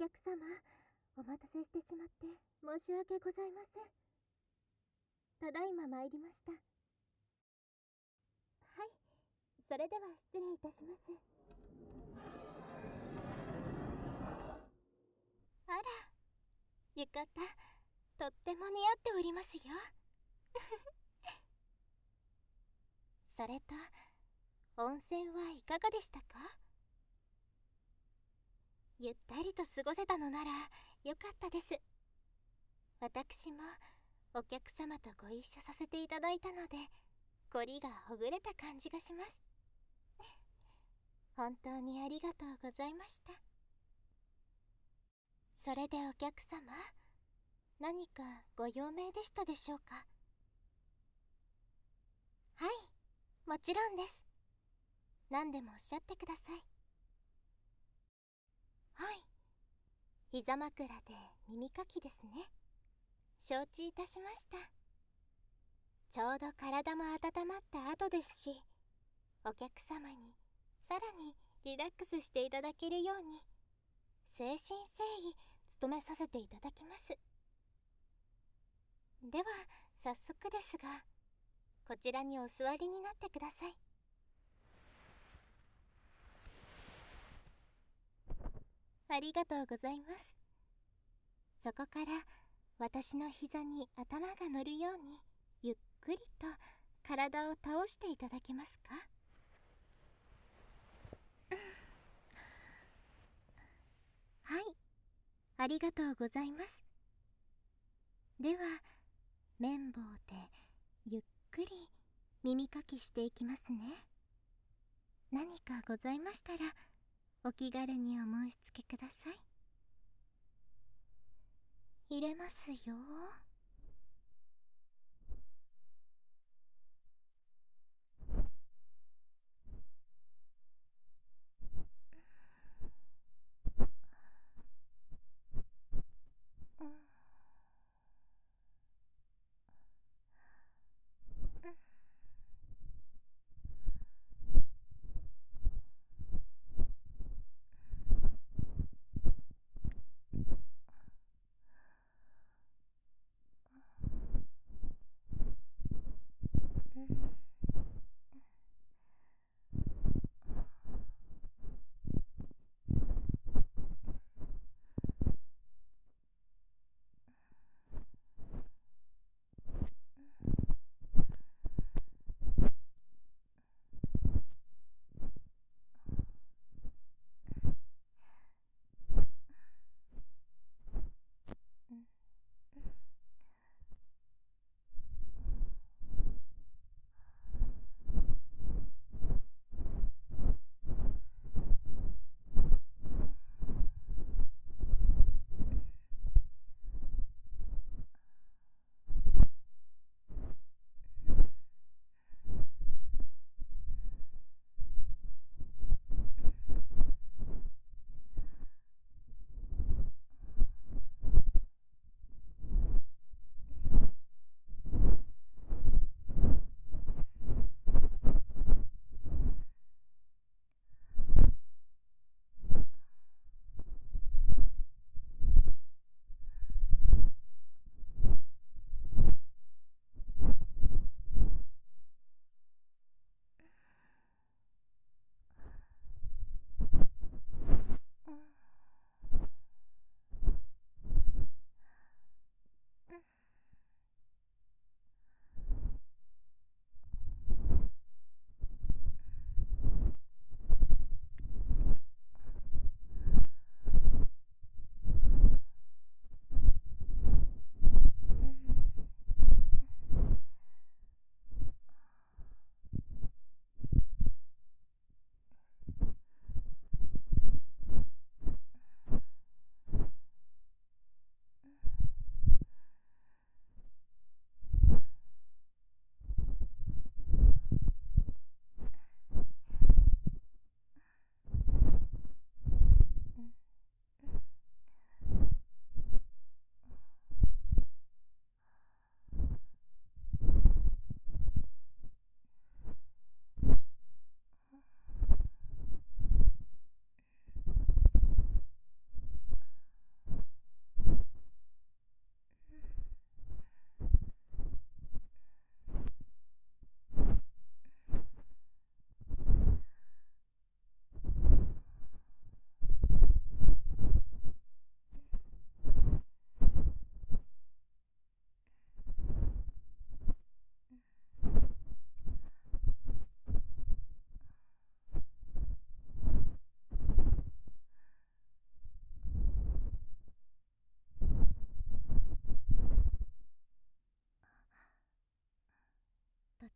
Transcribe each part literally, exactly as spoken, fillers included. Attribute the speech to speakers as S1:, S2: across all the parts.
S1: 客様、お待たせしてしまって申し訳ございません。ただいま参りました。はい、それでは失礼いたします。あら、浴衣、とっても似合っておりますよ。それと、温泉はいかがでしたか？ゆったりと過ごせたのならよかったです。私もお客様とご一緒させていただいたので、凝りがほぐれた感じがします。本当にありがとうございました。それでお客様、何かご用命でしたでしょうか？はい、もちろんです。何でもおっしゃってください。はい、膝枕で耳かきですね。承知いたしました。ちょうど体も温まった後ですし、お客様にさらにリラックスしていただけるように誠心誠意努めさせていただきます。では早速ですが、こちらにお座りになってください。ありがとうございます。そこから私の膝に頭が乗るようにゆっくりと体を倒していただけますか？はい、ありがとうございます。では綿棒でゆっくり耳かきしていきますね。何かございましたらお気軽にお申し付けください。入れますよ。うん、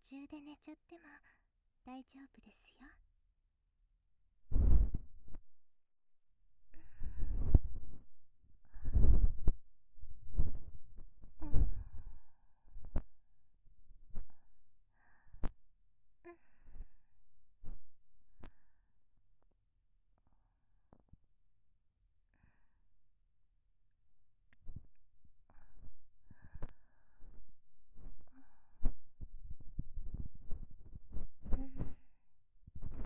S1: 中で寝ちゃっても大丈夫ですよ。うん、うん、うん。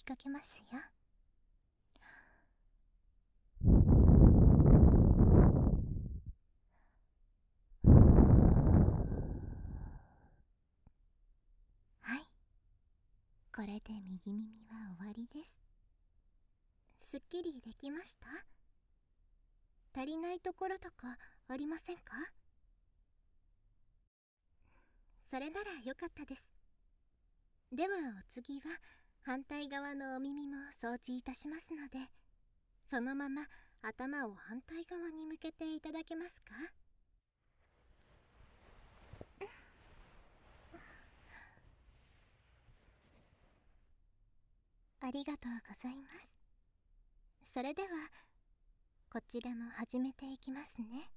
S1: かけますよ。はい、これで右耳は終わりです。すっきりできました？足りないところとかありませんか？それならよかったです。ではお次は反対側のお耳も掃除いたしますので、そのまま頭を反対側に向けていただけますか？ありがとうございます。それではこちらも始めていきますね。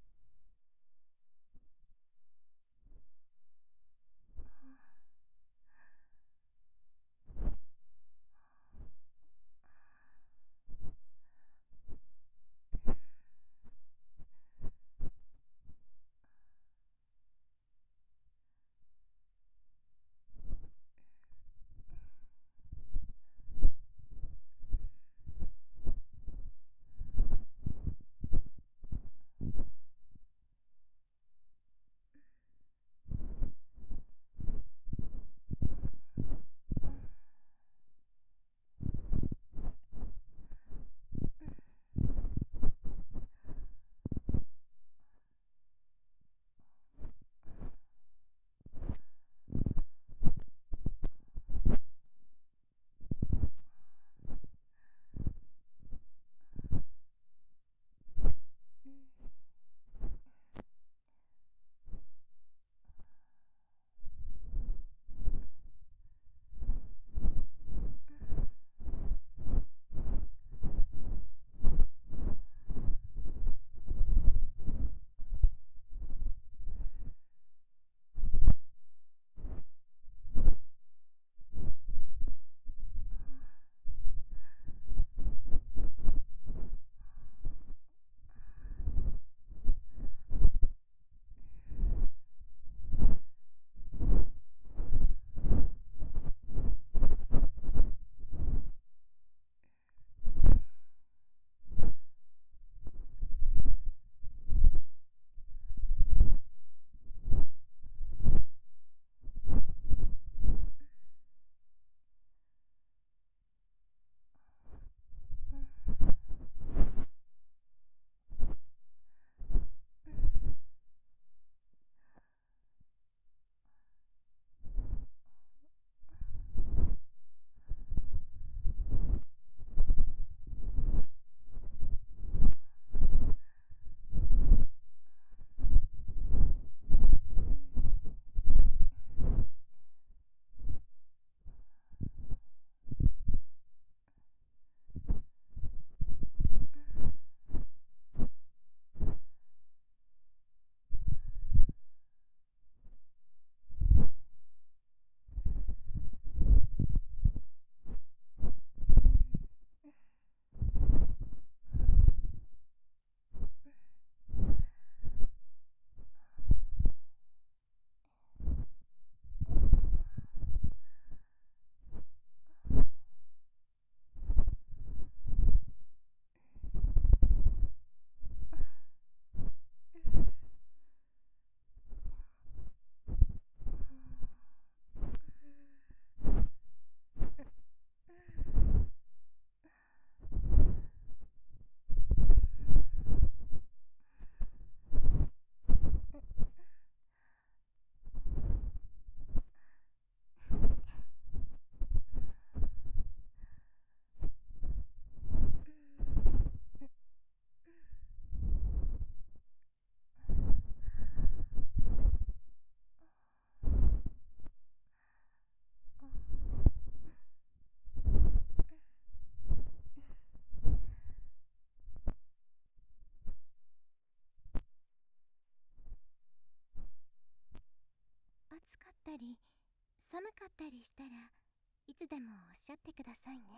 S1: 暑かったり寒かったりしたらいつでもおっしゃってくださいね。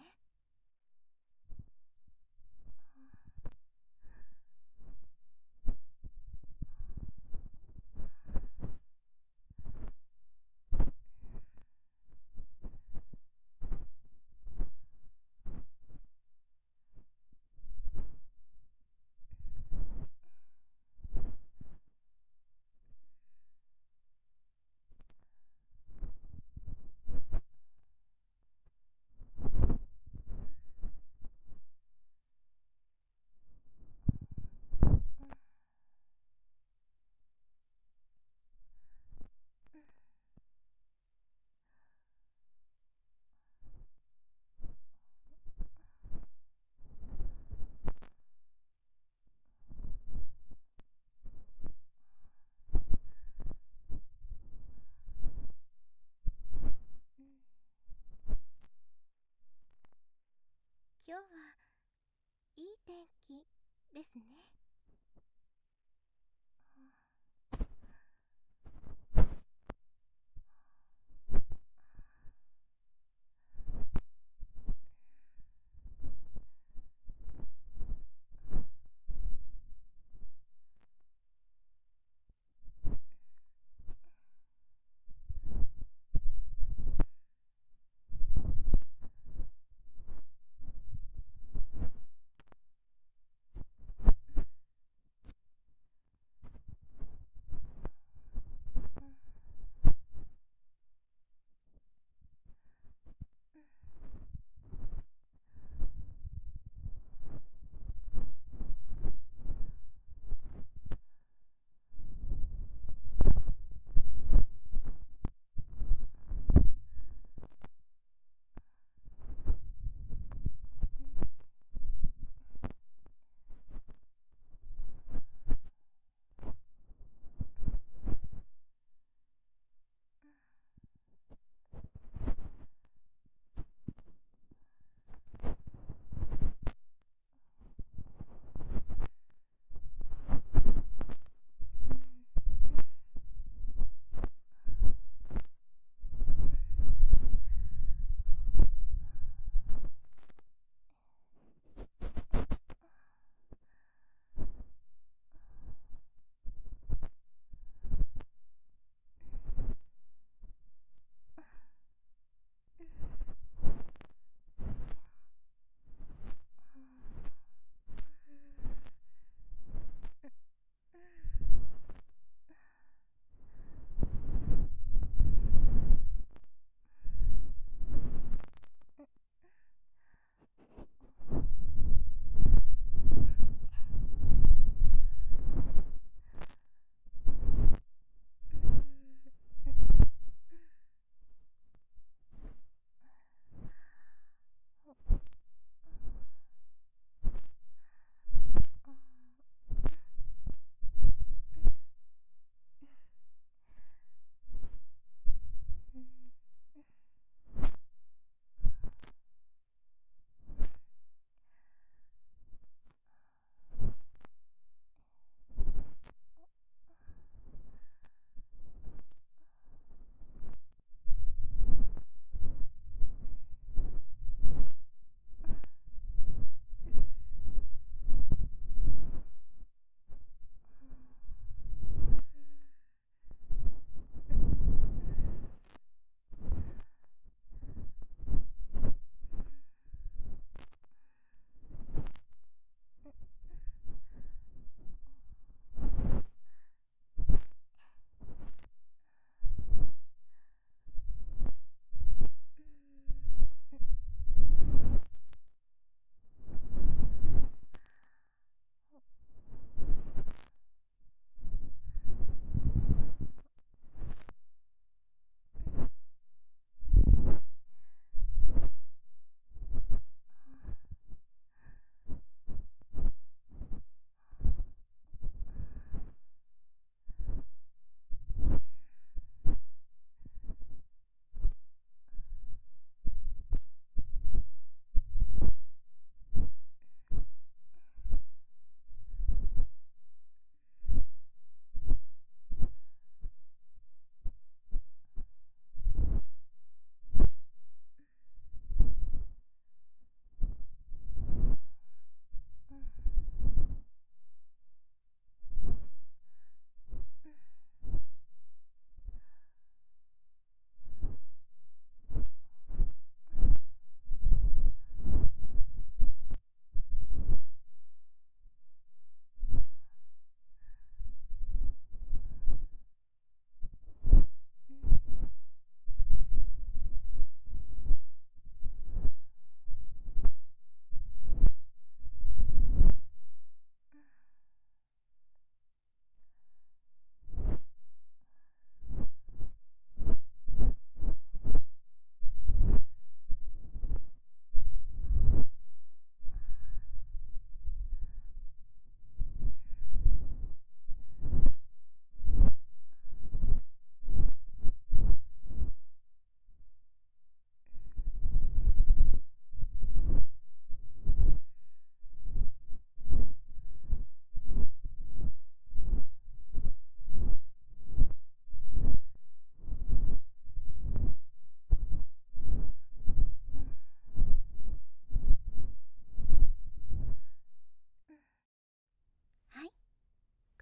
S1: はいい天気ですね。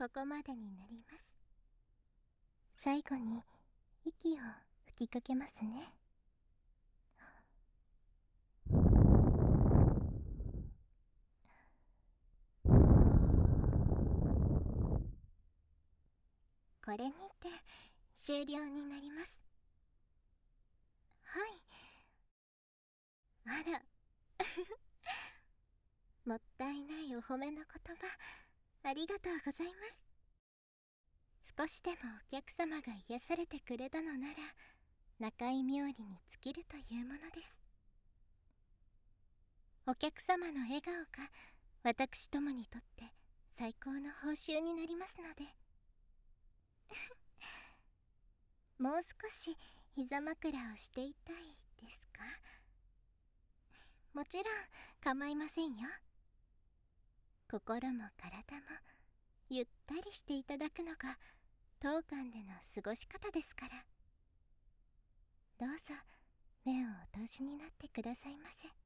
S1: ここまでになります。最後に息を吹きかけますね。これにて終了になります。はい。あらもったいないお褒めの言葉ありがとうございます。少しでもお客様が癒されてくれたのなら中井冥利に尽きるというものです。お客様の笑顔が私どもにとって最高の報酬になりますのでもう少し膝枕をしていたいですか？もちろん構いませんよ。心も体もゆったりしていただくのが当館での過ごし方ですから。どうぞ目をお閉じになってくださいませ。